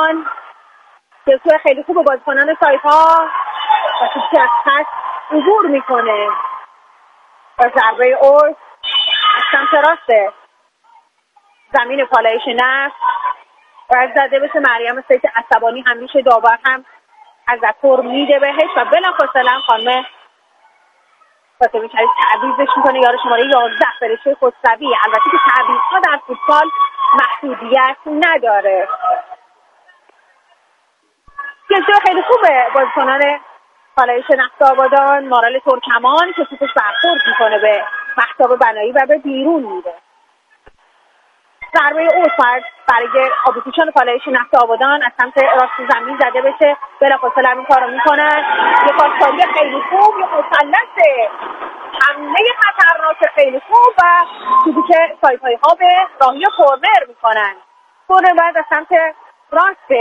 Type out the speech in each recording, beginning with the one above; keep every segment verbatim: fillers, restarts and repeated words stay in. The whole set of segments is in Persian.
آبادان که توی خیلی خوب بازیکنان سایپا و توی از خط عبور میکنه و ضربه اوت از سمت راست زمین پالایش نفت باید زده بشه. مریم سید عصبانی همیشه داور هم تذکر میده بهش و بلافاصله هم خانم فاطمه شریف تعویضش میکنه یار شماره یازده فرشته خسروی. البته که تعویضها در فوتبال محدودیت نداره. کسیه خیلی خوبه بازیکنان پالایش نفت آبادان. مارال ترکمان که توپش برخورد میکنه به مهتاب بنایی و به بیرون میره. ضربه اوت برای آبیپوشان پالایش نفت آبادان از سمت راست زمین زده بشه. بلافاصله این کارو میکنن. یه پاسکاری خیلی خوب، یه مثلث حمله خطرناک خیلی خوب و توپی که سایپای ها به راهی کورنر میکنن. کورنر باید از سمت راست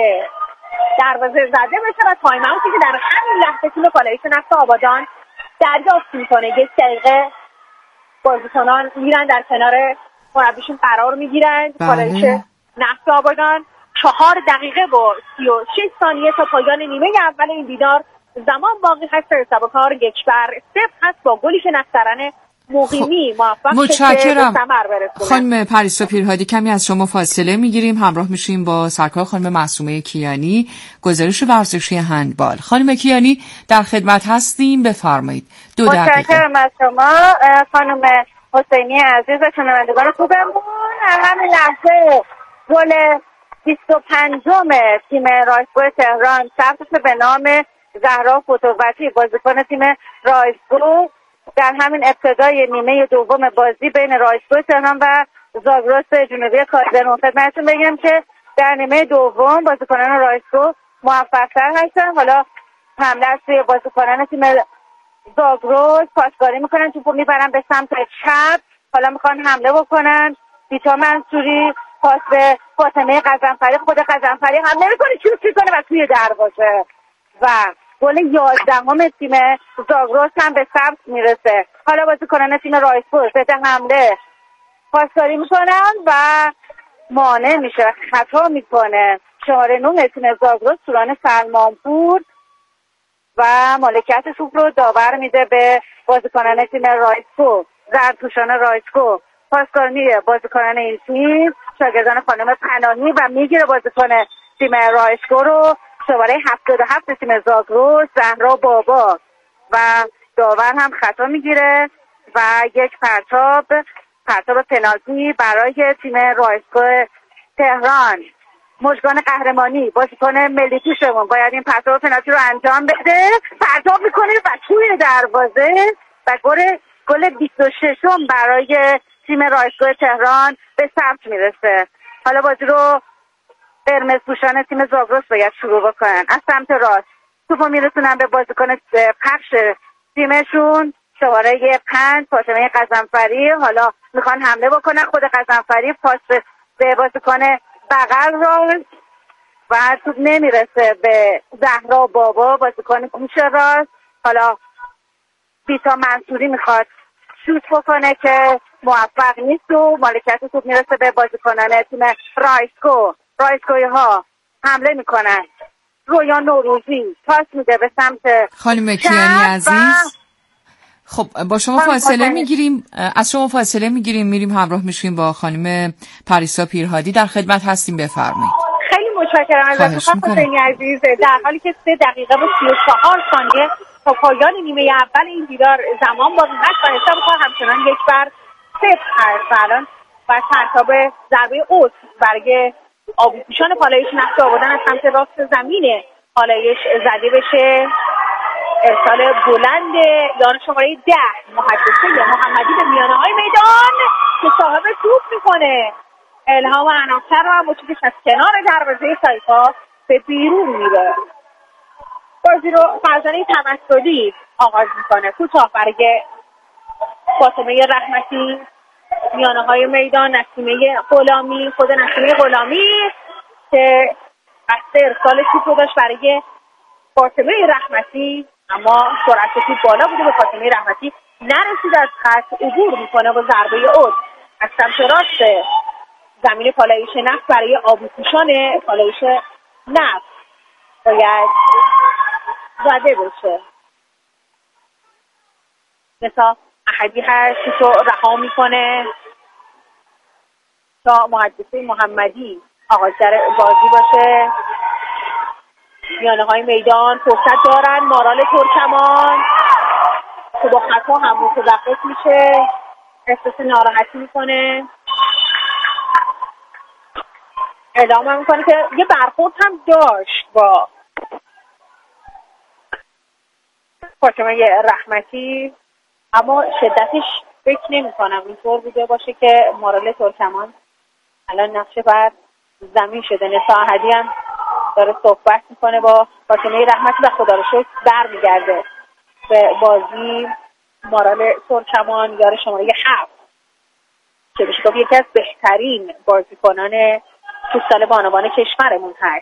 دروازه زده بشه و تایم اوتی که در همین لحظه تیم پالایش نفت آبادان دریافت میکنه. یک دقیقه بازیکنان میرن در کنار مربیشون قرار میگیرن. پالایش نفت آبادان چهار دقیقه با سی و شش ثانیه تا پایان نیمه اول این دیدار زمان باقی هست. حساب کار یک بر صفر هست با گلی که نصرن مقیمی موفق متشکرم خانم پریسا پیرهادی. کمی از شما فاصله میگیریم، همراه میشیم با سرکار خانم معصومه کیانی، گزارش ورزشی هندبال. خانم کیانی در خدمت هستیم، بفرمایید. دو دقیقه. متشکرم از شما خانم حسینی عزیز و شنوندگان خوبمون. همین لحظه گل بیست و پنجم تیم رایسکو تهران ثبت به نام زهرا فتووتی، بازیکن تیم رایسکو، در همین ابتدای نیمه دوم بازی بین رایسکو تهران و زاگرس جنوبی کازرون. خدمتتون بگم که در نیمه دوم بازیکنان رایسکو موفق‌تر هستن. حالا حمله از سوی بازیکنان تیم زاگرس پاسکاری میکنن، توپو میبرن به سمت چپ. حالا میخوان حمله بکنن. بیتا منصوری پاس به فاطمه قزنفری، خود قزنفری حمله میکنه، شوت میکنه و توی دروازه و گل یازدهم تیم زاگرس هم به ثبت میرسه. حالا بازیکنان تیم رایسکو ضد حمله پاسکاری میکنن و مانع میشه، خطا میکنه شماره نه تیم زاگرس سوران سلمانپور و مالکیت توپ رو داور میده به بازیکنان تیم رایسکو. زرتوشان رایسکو پاسکاری بازیکنان این تیم شاگردان خانم پناهی و میگیره بازیکن تیم رایسکو رو شماره هفتاد و هفت تیم زاگرس زهرا بابا و داور هم خطا میگیره و یک پرتاب پرتاب پنالتی برای تیم رایسکو تهران. مژگان قهرمانی بازیکن ملی پوشمون باید این پرتاب پنالتی رو انجام بده، پرتاب میکنه و توی دروازه و گل گل بیست و ششم برای تیم رایسکو تهران به ثبت میرسه. حالا بازی رو قرمز پوشان تیم زاگرس باید شروع بکنن. از سمت راست توپو میرسونن به بازیکن پخش تیمشون شماره پنج فاطمه قزنفری. حالا میخوان حمله بکنن، خود قزنفری پاس به بازیکن بغل راست و توپ نمیرسه به زهرا بابا بازیکن گوش راست. حالا بیتا منصوری میخواد شوت بکنه که موفق نیست و مالکیت توپ میرسه به بازیکنان تیم رایسکو. رایسکوی ها حمله میکنن. رویان نوروزی پاس میده به سمت خانم کیانی عزیز. خب با شما فاصله میگیریم، از شما فاصله میگیریم، میریم همراه میشیم با خانم پریسا پیرهادی. در خدمت هستیم، بفرمایید. خیلی متشکرم از شما حسینی عزیز. در حالی که سه دقیقه و سی و چهار ثانیه تا پایان نیمه اول این دیدار زمان باقی هست و حساب کار همچنان یک بر صفر هست. الان بر پرتاب ضربه اوت برای آبیپوشان پالایش نفت آبادان از سمت راست زمین پالایش زده بشه. ارسال بلند یار شماره ده محدثه محمدی به میانه های میدان که صاحب توپ میکنه. الهام عناصر رو هم مچوکش از کنار دروازه سایپا به بیرون میره. بازی رو فرزانه تمسلی آغاز میکنه. کوتاه برای فاطمه رحمتی میانه های میدان. نسیمه غلامی، خود نسیمه غلامی که قصد ارسال توپ رو داشت برای فاطمه رحمتی، اما سرعت توپ بالا بوده، به فاطمه رحمتی نرسید، از خط عبور میکنه با ضربه اوت از سمت راست زمین پالایش نفت برای آبیپوشان پالایش نفت باید زده بشه. نسا احدی هست که تو رها میکنه تا محدثه محمدی آغازگر بازی باشه. میانه های میدان فرصت دارن. مارال ترکمان که با خطا هم متوقف میشه، احساس ناراحتی میکنه، اعلام میکنه که یه برخورد هم داشت با فاطمه رحمتی، اما شدتش فکر نمی کنم اینطور بوده باشه که مارال ترکمان الان نقشه بر زمین شده. نسا احدی هم داره صحبت میکنه با فاطمه رحمتی و خدا رو شکر برمیگرده به بازی. مارال ترکمان یار شماره هفت که بشه گفت یکی از بهترین بازیکنان فوتسال بانوان کشورمون هست.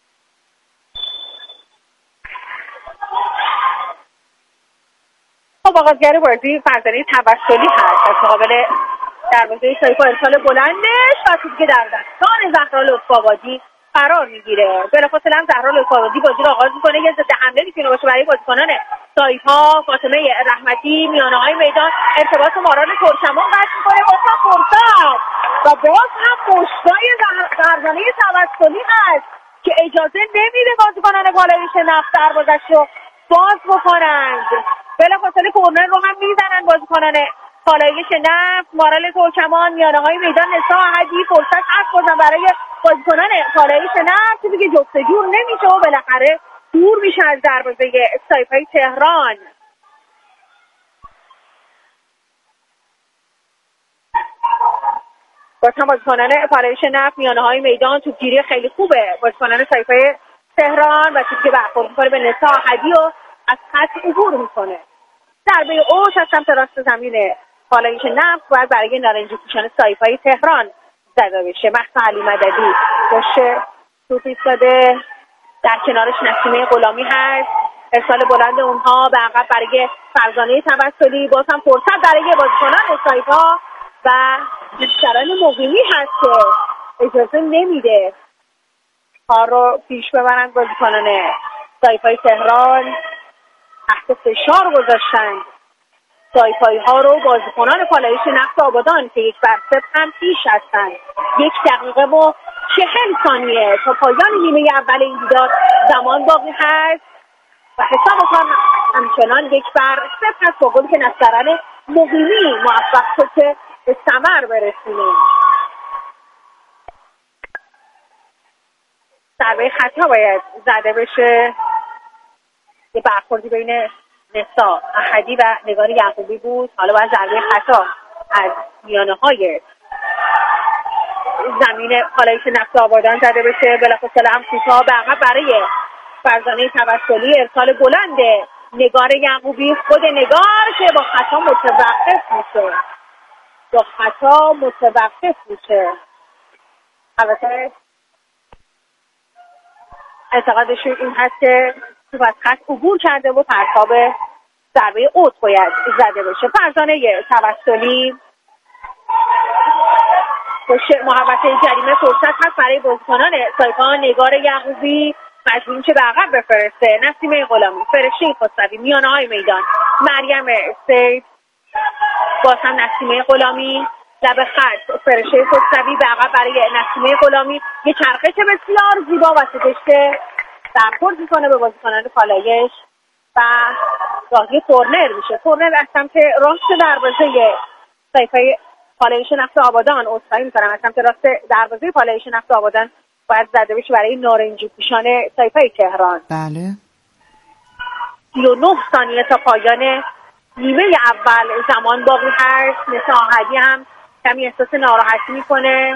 خب آغازگر بازی فرزانه توسلی هست از مقابل دروازه سایپا. ارسال بلندش و توپی که در دستان زهرا لطف‌آبادی قرار میگیره. بلافاصله هم زهرا لطف‌آبادی بازی رو آغاز میکنه. یه ضد حمله میتونه باشه برای بازیکنان سایپا. فاطمه رحمتی میانه‌های میدان ارتباط مارال ترکمان قطع میکنه. واسه فرصت و باز هم مشتای فرزانه توسلی هست که اجازه نمیده بازیکنان پالایش نفت دروازه‌اش رو باز بکنند. بلافاصله کورنر رو هم میزنن بازیکنان پالایش نفت. مارال ترکمان میانه‌های میدان. نسا احدی فرصت هست بازم برای بازیکنان پالایش نفت، چیزی که جفتجور نمیشه و بالاخره دور میشه از دروازه سایپای تهران. باز هم بازیکنان پالایش نفت میانه‌های میدان توپگیری خیلی خوبه بازیکنان سایپای تهران و توپی که برخورد میکنه به نسا احدی و از خط عبور میکنه. ضربه اوت از سمت راست زمین پالایش نفت باید برای نارنجی پوشان سایپای تهران زده بشه. مهسا علی مددی باشه توپ ایستاده، در کنارش نسیمه غلامی هست. ارسال بلند اونها به عقب برای فرزانه توسلی. باز هم فرصت برای بازیکنان سایپا و مستران مقیمی هست که اجازه نمیده کار رو پیش ببرند. بازیکنان سایپای تهران تحت فشار گذاشتن سایپایی ها رو. بازیکنان پالایش نفت آبادان که یک بر صفر هم پیش هستند. یک دقیقه و چهل ثانیه تا پایان نیمه اول این دیدار زمان باقی هست و حساب کار همچنان یک بر صفر هست با گلی که نصران مقیمی موفق شد که به ثمر برسونه. ضربه خطا باید زده بشه. یه برخوردی بین نسا احدی و نگار یعقوبی بود. حالا باید ضربه خطا از میانه های زمین پالایش نفت آبادان زده بشه. بلافاصله هم کوتاه به عقب برای فرزانه توسلی. ارسال بلند نگار یعقوبی. خود نگار که با خطا متوقف میشه با خطا متوقف میشه البته اعتقادشون این هست که توپ از خط عبور کرده و پرتاب ضربه اوت باید زده بشه. فرزانه توسلی باشه محوطه جریمه. فرصت هست برای بازیکنان سایپا. نگار یعقوبی مجبور میشه به عقب بفرسته. نسیمه غلامی، فرشته خسروی میانه‌های میدان. مریم سید باز هم نسیمه غلامی لب خط. فرشته خسروی به عقب برای نسیمه غلامی. یه چرخش بسیار زیبا و سکشته برخورد میکنه به بازیکنان پالایش و راهی کورنر میشه. کورنر از سمت راست دروازه سایپای پالایش نفت آبادان عذرخواهی میکنم از سمت راست دروازه پالایش نفت آبادان باید زده بشه برای نارنجی پوشان سایپای تهران. بله. سی و نه ثانیه تا پایان نیمه اول زمان باقی هست. نسا احدی هم کمی احساس ناراحتی میکنه.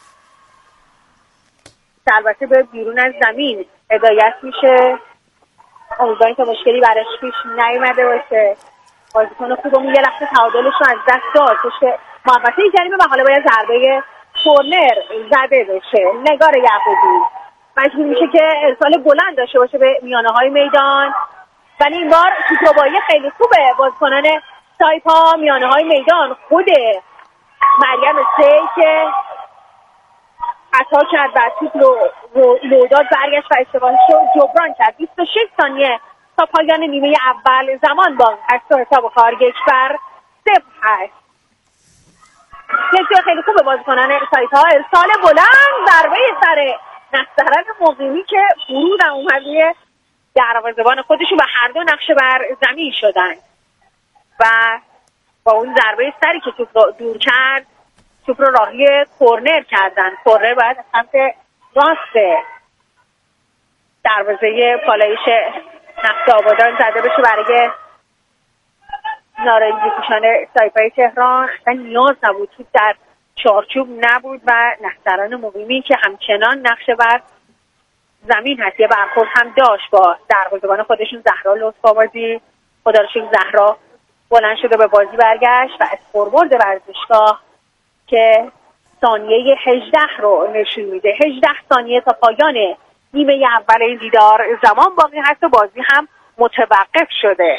البته به بیرون از زمین هدایت میشه. امیدواریم که مشکلی براش پیش نیومده باشه. بازیکن خوبمون یه لحظه تعادلش رو از دست داد پشت محوطه جریمه و حالا باید ضربه کورنر زده بشه. نگار یعقوبی مجبور میشه که ارسال بلند داشته باشه به میانه های میدان، ولی این بار شوت‌ربایی خیلی خوبه بازیکنان سایپا. میانه های میدان خود مریم سی که خطا کرد و توپ رو, رو لوداد برگشت و اشتباهش رو جبران کرد. بیست و شش ثانیه تا پایان نیمه اول زمان باقی هست و حساب کار یک بر صفر هست. یک خیلی خوب بازیکنان سایپا، ارسال بلند، ضربه سر نصرن مقیمی که فرود اومد روی دروازه‌بان خودشون و هر دو نقشه بر زمین شدن و با اون ضربه سری که توپ رو دور کرد توپ رو راهی کورنر کردن. کورنر باید از سمت راست دروازه پالایش نفت آبادان زده بشه برای نارنجی پوشان سایپای تهران. اصلا نیاز نبود، توپ در چارچوب نبود و نصران مقیمی که همچنان نقشه بر زمین هست یه برخورد هم داشت با دروازه‌بان خودشون زهرا لطف‌آبادی. خدا رو شکر زهرا بلند شده به بازی برگشت و اسکوربورد ورزشگاه که ثانیه هجده رو نشون میده. هجده ثانیه تا پایان نیمه اول این دیدار زمان باقی هست و بازی هم متوقف شده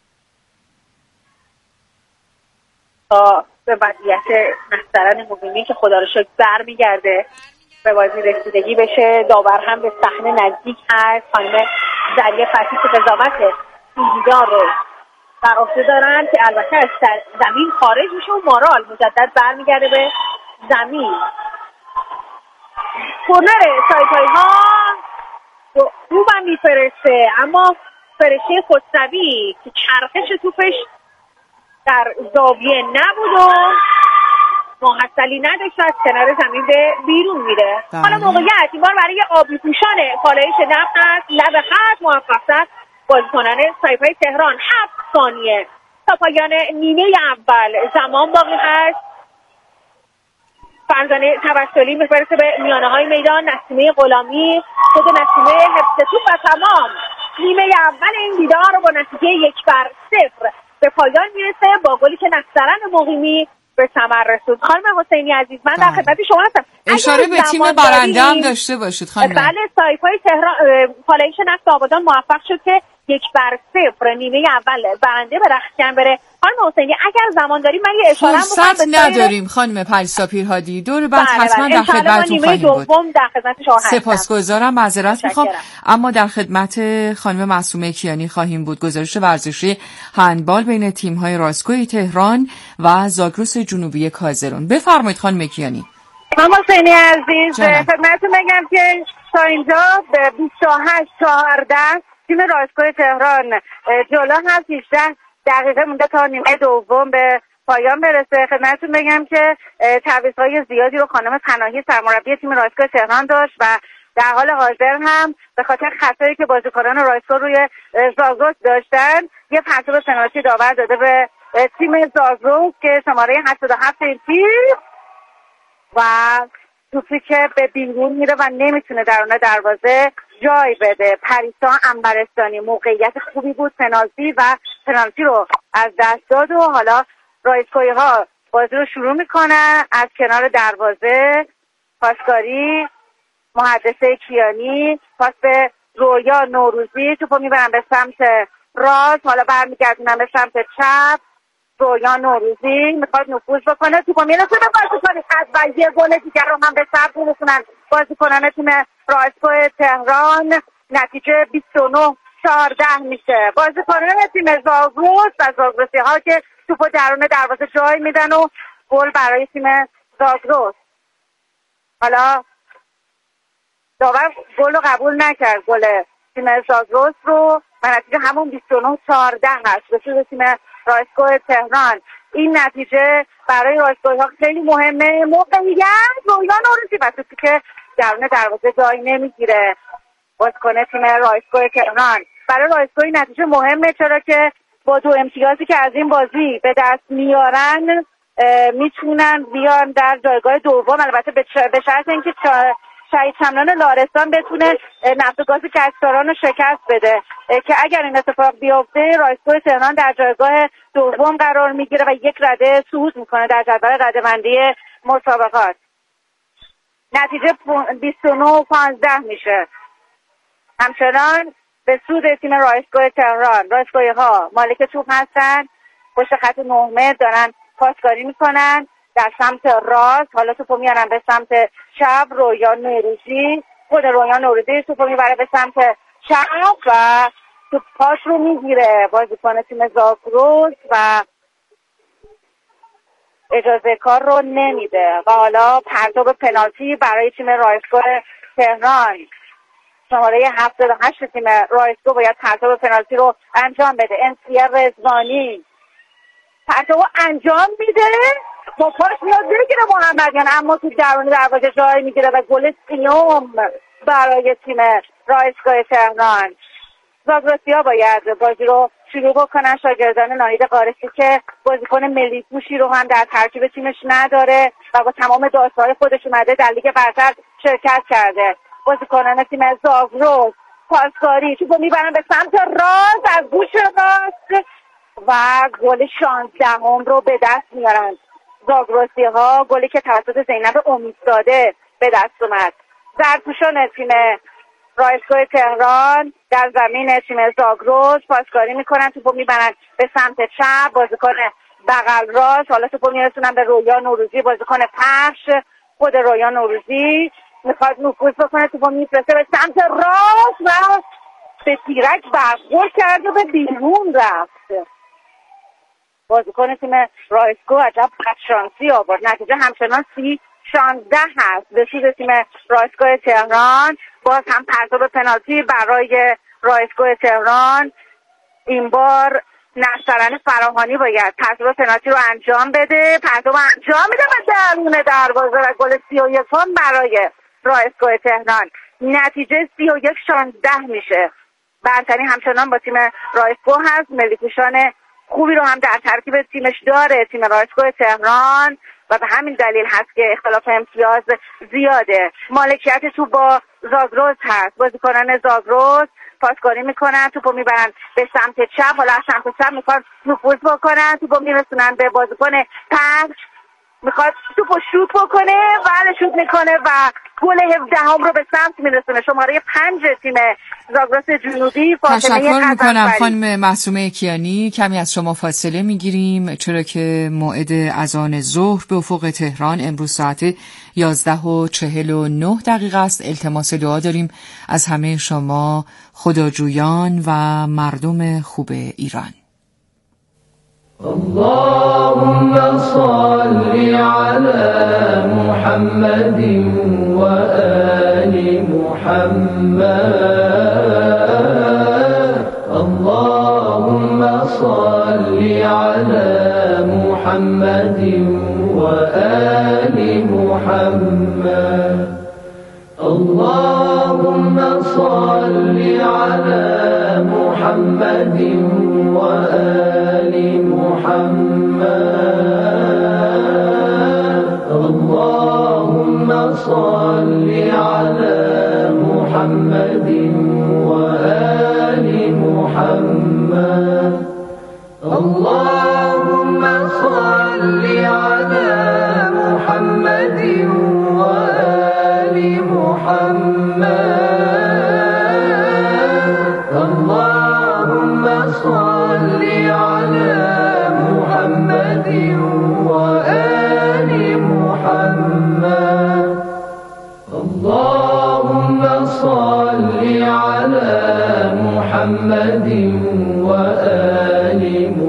تا به وضعیت نصرن مقیمی که خدا رو شکر برمیگرده به بازی رسیدگی بشه. داور هم به صحنه نزدیک هست. خانم ذریعه فتحی که قضاوت این دیدار رو بر عهده دارن که البته از زمین خارج میشه و مارال مجدد برمیگرده به زمین. کورنر سایپایی ها خوبم میفرسته اما فرشته خسروی که چرخش توپش در زاویه نبود و محصلی نداشت از کنار زمین به بیرون میره. حالا موقعیت این بار برای آبی پوشان پالایش نفت هست. لب خط موفق بازیکنان سایپای تهران. هفت ثانیه تا پایان نیمه اول زمان باقی هست. فرزانه توسلی میفرسته به میانه های میدان. نسیمه غلامی خود نسیمه حفظ توپ و تمام نیمه اول این دیدار رو با نتیجه یک بر صفر به پایان میرسه با گلی که نصرن مقیمی به ثمر رسید. خانم حسینی عزیز من در خدمت شما هستم. اشاره به تیم برنده هم داشته باشید خانم. بله سایپای تهران پالایش نفت آبادان موفق شد که یک بر صفر نیمه اول برنده به رختکن بره. خانم حسینی اگر زمان داریم من یه اشاره بکنم فرصت نداریم خانم پریسا پیرهادی. دور بعد بله حتما بله. در خدمتتون خواهیم بود. در خدمت شما هستم. سپاسگزارم. معذرت میخوام اما در خدمت خانم معصومه کیانی خواهیم بود. گزارش ورزشی هندبال بین تیم‌های راسکوی تهران و زاگرس جنوبی کازرون. بفرمایید خانم کیانی. خانم حسینی عزیز خدمتتون بگم که تا اینجا به بیست و هشت چهارده تیم راسکوی تهران جلو هست. هجده دقیقه مونده تا نیمه دوم به پایان برسه. خدمتتون بگم که تعویض‌های زیادی رو خانم پناهی سرمربی تیم راسکوی تهران داشت و در حال حاضر هم به خاطر خطایی که بازیکنان راسکو روی زاگرس داشتن یه پرتاب پنالتی داور داده به تیم زاگرس که شماره هشتاد و هفت این تیم و توپی که به بیرون میره و نمیتونه درون دروازه جای بده. پریسا انبرستانی موقعیت خوبی بود پنالتی و پنالتی رو از دست داد و حالا رایسکوی ها بازی رو شروع میکنن از کنار دروازه. پاسکاری محدثه کیانی پاس به رویا نوروزی توپو میبرن به سمت راست حالا برمیگردونن به سمت چپ. رویا نوروزی میخواد نفوذ بکنه توپو میرسه به بازیکن خط و یه گل دیگر رو هم به ثبت میرسونن بازیکنان تیم راسکوی تهران. نتیجه بیست و نه چهارده میشه. بازیکنان تیم زاگرس و زاگرسی ها که توپو درون دروازه جای میدن و گل برای تیم زاگرس. حالا داور گل رو قبول نکرد گل تیم زاگرس رو و نتیجه همون بیست و نه چهارده هست به سود تیم راسکوی تهران. این نتیجه برای راسکوی ها خیلی مهمه. موقعیت رویا نوروزی و توپی که درون دروازه جای نمیگیره بازیکن تیم راسکوی تهران. برای راسکوی نتیجه مهمه چرا که با دو امتیازی که از این بازی به دست میارن میتونن بیان در جایگاه دوم البته به شرط اینکه شهید شملان لارستان بتونه نفت گاز کشتاران رو شکست بده که اگر این اتفاق بیفته راسکوی تهران در جایگاه دوم قرار میگیره و یک رده صعود میکنه در جدول رده‌بندی مسابقات. نتیجه بیست و نه پانزده میشه. همچنان به سود تیم راسکوی تهران. راسکوی ها مالک توپ هستن. پشت خط نه متر دارن پاسکاری میکنن. در سمت راست، حالا توپو میارن به سمت چپ. رویا نوروزی، خود رویا نوروزی توپو میبره به سمت چپ و توپ پاس رو میگیره بازیکن تیم زاگرس و اجازه کار رو نمیده و حالا پرتاب پنالتی برای تیم رایسکو تهران. شماره هفتاد و هشت تیم رایسکو باید پرتاب پنالتی رو انجام بده. امسیه رضوانی پرتاب انجام میده، با پاس میاد بگیره محمدیان، اما تو درون دروازه جای میگیره و گل سیوم برای تیم رایسکو تهران. زاگرسیا باید بازی رو شروع بکنن. شاگردان ناهید قارسی که بازیکن ملی پوشی رو هم در ترکیب تیمش نداره و با تمام داشته‌های خودش اومده در لیگ برتر شرکت کرده. بازیکنان تیم زاگرس پاسکاری توپو میبرن به سمت راست، از گوش راست و گل شانزدهم رو به دست میارن زاگرسی ها. گلی که توسط زینب امیدزاده به دست اومد. زرتوشان تیم رایسکو تهران در زمین تیم زاگرس پاسکاری میکنن، توپو میبرن به سمت چپ. بازیکن بغل راست، حالا توپو میرسونن به رویا نوروزی، بازیکن پخش. خود رویا نوروزی میخواد نفوذ بکنه، توپو میفرسته به سمت راست و به تیرک برخورد کرد و به بیرون رفت. بازیکن تیم رایسکو عجب بدشانسی آورد. نتیجه همچنان سی شانزده هست به سود تیم رایسکو تهران. باز هم پرتاب پنالتی برای رایسکو تهران. این بار نصرن فراهانی باید پرتاب پنالتی رو انجام بده. پرتاب انجام میده و درون دروازه و گل سی و یکم برای رایسکو تهران. نتیجه سی و یک شانزده میشه. برتری همچنان با تیم رایسکو هست. ملی‌پوشان خوبی رو هم در ترکیب تیمش داره تیم رایسکو تهران و به همین دلیل هست که اختلاف امتیاز زیاده. مالکیت توپ با زاگرس هست. بازیکنان زاگرس پاسکاری میکنن، توپو میبرن به سمت چپ. حالا از سمت چپ میخوان نفوذ بکنن، توپو میرسونن به بازیکن پنج، میخواد توپو شوت بکنه، بله شوت میکنه و گل هفدهم رو به سمت میرسونه. شماره پنج تیم زاگرس جنوبی فاطمه تشکر میکنم خانم معصومه کیانی. کمی از شما فاصله میگیریم چرا که موعد اذان ظهر به افق تهران امروز ساعت یازده و چهل و نه دقیقه است. التماس دعا داریم از همه شما خداجویان و مردم خوب ایران. اللهم صل على محمد وآل محمد. اللهم صل على محمد وآل محمد. اللهم صل على محمد وآل محمد. اللهم صل على محمد وآل محمد. اللهم صل على محمد وآل محمد. اللهم صل على محمد وآل محمد. اللهم صل على محمد وآل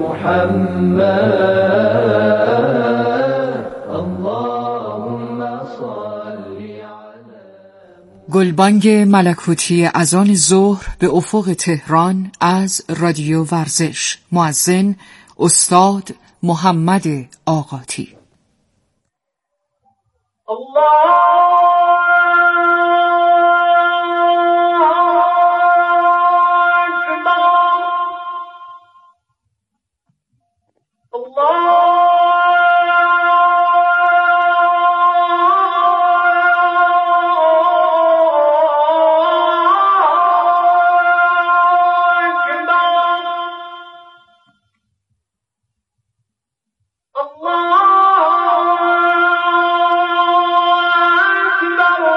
محمد. اللهم صل على. گلبانگ ملکوتی اذان ظهر به افق تهران از رادیو ورزش. مؤذن استاد محمد آقاتی. الله الله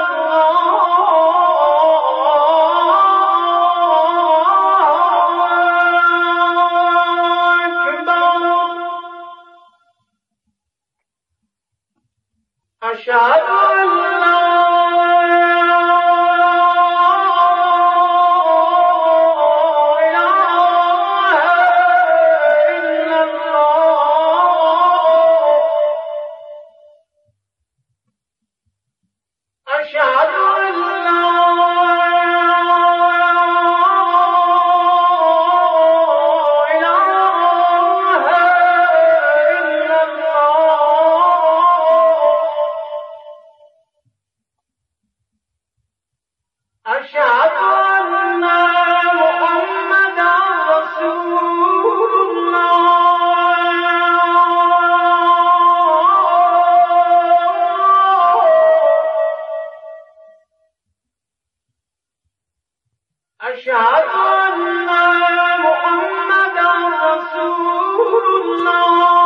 أشهد أن محمدا رسول الله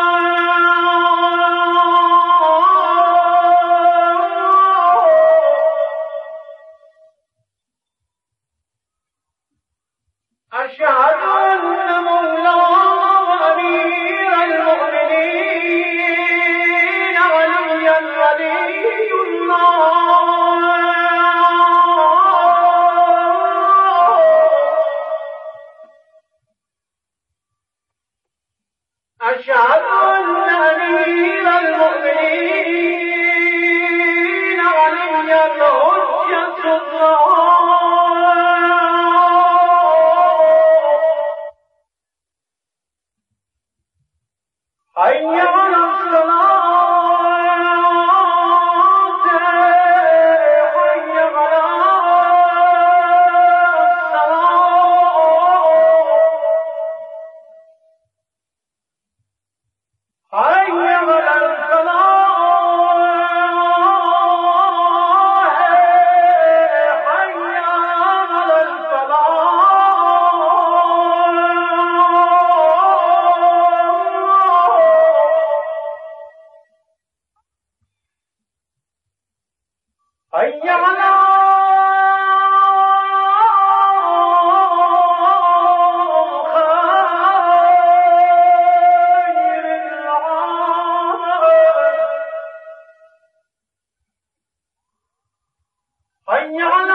أشهد أن مولانا وأمير المؤمنين عليا ولي الله أشهد أن أمير المؤمنين عليا الحجة الله حي على الصلاة حي على الصلاة حي على الفلاح حي على الفلاح حي على حي على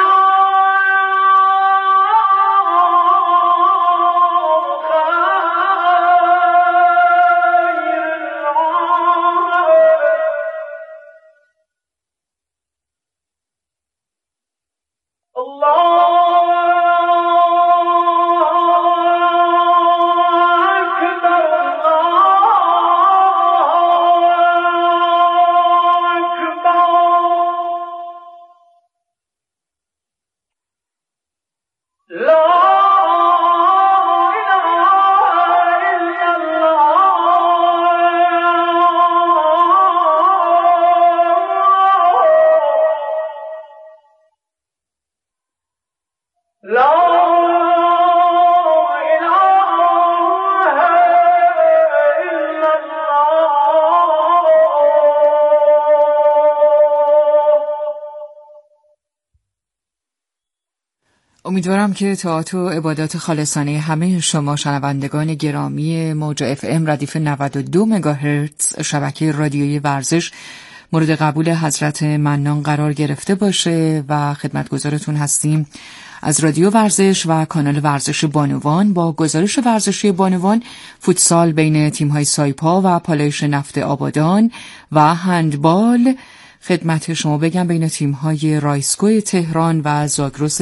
امیدوارم که طاعات و عبادات خالصانه همه شما شنوندگان گرامی موج اف ام ردیف نود و دو مگاهرتز شبکه رادیویی ورزش مورد قبول حضرت منان قرار گرفته باشه و خدمتگزارتون هستیم از رادیو ورزش و کانال ورزش بانوان با گزارش ورزشی بانوان، فوتسال بین تیم‌های سایپا و پالایش نفت آبادان و هندبال. خدمت شما بگم بین تیم‌های رایسکو تهران و زاگرس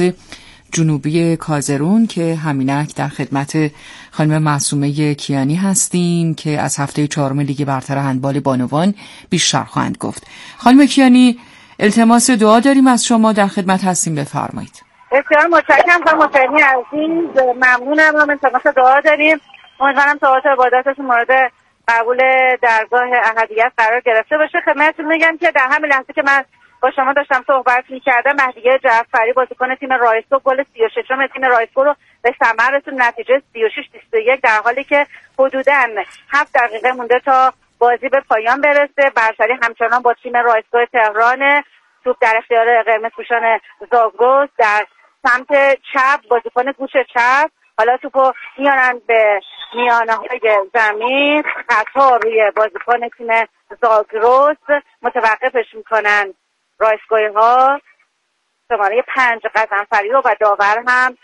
جنوبی کازرون که همینک در خدمت خانم معصومه کیانی هستیم که از هفته چهارم لیگ برتر هندبال بانوان بیشتر خواهند گفت. خانم کیانی، التماس دعا داریم از شما، در خدمت هستیم، بفرمایید. بسیار متشکرم خانم مشاهدین عزیز، ممنونم. هم التماس دعا داریم، امیدوارم طاعات و عباداتتون مورد قبول درگاه احدیت قرار گرفته باشه. خدمتتون میگم که در همین لحظه که من با شما داشتم صحبت می‌کردم، مهدیه جعفری بازیکن تیم رایسکو گل سی و ششم تیم رایسکو رو به ثمر رسوند، نتیجه سی و شش بیست و یک، در حالی که حدوداً هفت دقیقه مونده تا بازی به پایان برسه. برتری همچنان با تیم رایسکو تهران. توپ در اختیار قرمزپوشان زاگرس در سمت چپ، بازیکن گوش چپ. حالا توپو میارن به میانه‌های زمین، خطا روی بازیکن تیم زاگرس، متوقفش میکنن رایسکوی ها. شماره پنج قزنفری رو و داور هم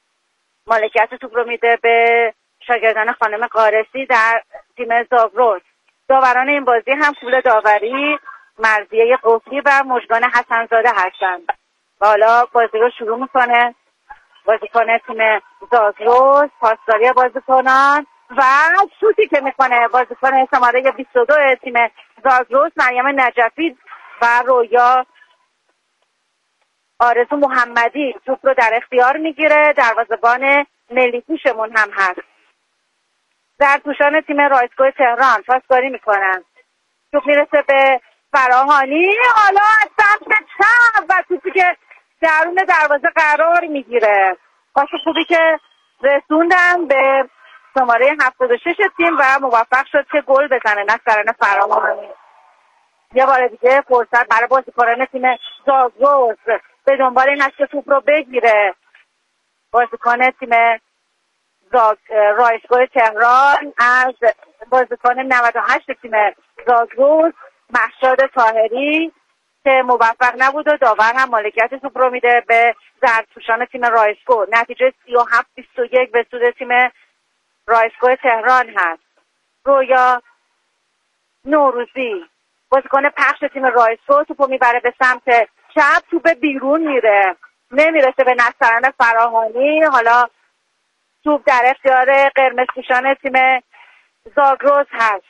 مالکیت توپ رو میده به شاگردان خانم قارسی در تیم زاگرس. داوران این بازی هم کول داوری مرضیه قفلی و مژگان حسنزاده هستند. و حالا بازی رو شروع میکنه بازیکن تیم زاگرس، پاسداری بازیکنان و شوتی که میکنه بازیکن شماره بیست و دو تیم زاگرس، مریم نجفی و رویا آرزو محمدی توپ رو در اختیار میگیره. دروازه‌بان ملی‌پوشمون هم هست. زرتوشان تیم رایسکو تهران پاسداری میکنن. توپ میرسه به فراهانی، حالا از سمت چپ و توپی که درون دروازه قرار میگیره. پاس خوبی که رسوندن به شماره هفتاد و شش تیم و موفق شد که گل بزنه نصران فراهانی. یه بار دیگه فرصت برای بازیکنان تیم زاگرس به دنبال این است که توپ رو بگیره. بازیکن تیم زاگ... رایسگوی تهران از بازیکن نود و هشت تیم زاگرس مهشاد طاهری که موفق نبود و داور هم مالکیت توپ رو میده به زرتشتیان تیم رایسگو. نتیجه سی و هفت بیست و یک به سود تیم رایسگو تهران هست. رویا نوروزی بازیکن پخش تیم رایسگو توپو میبره به سمت چپ، توپ بیرون میره، نمیرسه به نصران فراهانی. حالا توپ در اختیار قرمزپوشان تیم زاگرس هست.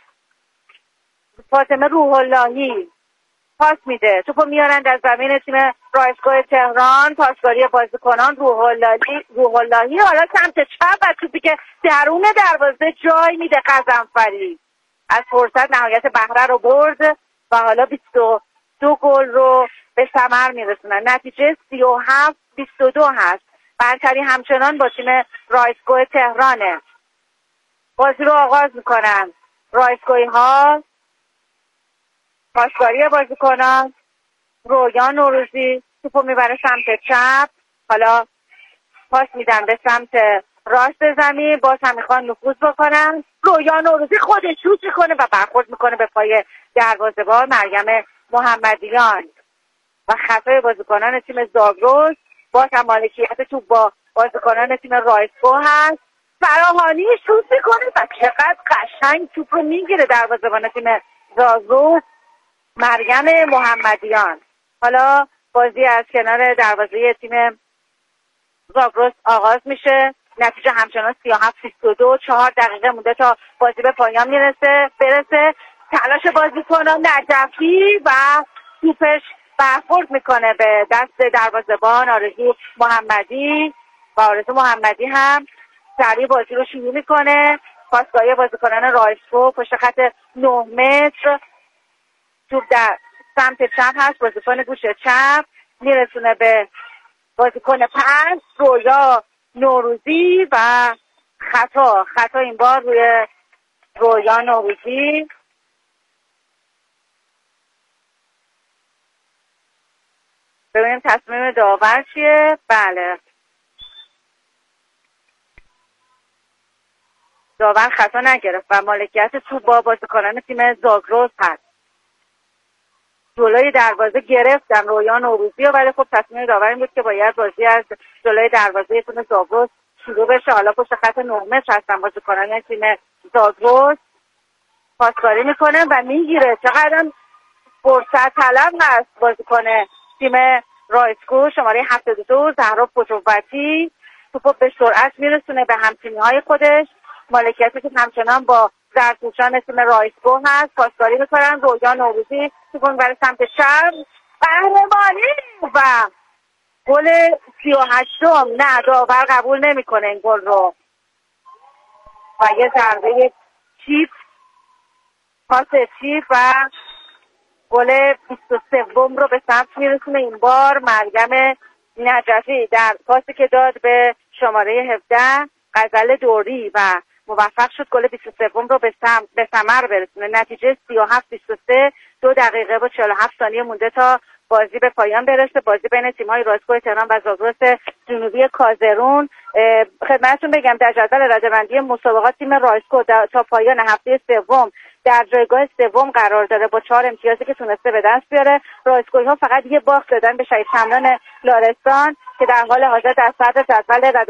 فاطمه روح اللهی پاس میده، توپو میارن در زمین تیم رایسگو تهران. پاسکاری بازیکنان روح اللهی روح اللهی حالا سمت چپ و توپی که درون دروازه جای میده قزنفری. از فرصت نهایت بهره رو برد و حالا بیست و دو گل رو به ثمر میرسونن. نتیجه سی و هفت بیست و دو هست. برتری همچنان با تیم رایسگو تهرانه. بازی رو آغاز میکنن رایسگوی ها. پاسکاری بازیکنان رویا نوروزی توپو میبره سمت چپ، حالا پاس میدن به سمت راست زمین، باز هم میخوان نفوذ بکنن. رویا نوروزی خودش شوت میکنه و برخورد میکنه به پای دروازه‌بان مریم محمدیان و خطای بازیکنان تیم زاگرس. باز هم مالکیت توپ با بازیکنان تیم رایسگو هست. فراهانی شوت میکنه و چقدر قشنگ توپ رو میگیره دروازه‌بان تیم زاگرس مریم محمدیان. حالا بازی از کنار دروازه تیم زاگرس آغاز میشه. نتیجه همچنان سی و هفت بیست و دو. چهار دقیقه مونده تا بازی به پایان میرسه برسه. تلاش بازیکنان نجفی و توپش برخورد میکنه به دست دروازه‌بان آرزو محمدی و آرزو محمدی هم سریع بازی رو شروع میکنه. پاسگاهی بازیکنان رایسگو پشت خط نه متر، توپ در سمت چپ هست. بازیکن گوش چپ میرسونه به بازیکن پس رویا نوروزی و خطا خطا این بار روی رویا نوروزی. ببینیم تصمیم داور چیه. بله، داور خطا نگرفت و مالکیت توپ با بازیکنان تیم زاگرس هست. جلوی دروازه گرفتن رویا نوروزی، ولی خب تصمیم داور این بود که باید بازی از جلوی دروازه تیم زاگرس شروع بشه. حالا پشت خط نه متر هستن بازیکنان تیم زاگرس. پاسکاری میکنه و میگیره. چقدر فرصت طلب هست بازیکن تیم رایسگو شماره هفتاد و دو زهرا پترووتی. توپو به سرعت میرسونه به همتیمی‌های خودش. مالکیتی که همچنان با زرتشتیان تیم رایسگو هست. پاسکاری میکنن. رویا نوروزی توپو برای سمت چپ، قهرمانی و گل سی و هشتم. نه، داور قبول نمیکنه این گل رو و یه ضربه چیپ، پاس چیپ و گل بیست و سوم رو به ثبت میرسونه این بار مریم نجفی در پاسی که داد به شماره هفده غزل دوری و موفق شد گل بیست و سوم رو به سم... به ثمر برسونه. نتیجه سی و هفت بیست و سه. دو دقیقه و چهل و هفت ثانیه مونده تا بازی به پایان برسه. بازی بین تیم‌های رایسگو تهران و زاگرس جنوبی کازرون. خدمتتون بگم در جدول رده‌بندی مسابقات تیم رایسگو تا پایان هفته سوم در جایگاه سوم قرار داره با چهار امتیازی که تونسته به دست بیاره. رایسگوی‌ها فقط یه باخت دادن به شهید سمنان لارستان که در حال حاضر در صدر جدول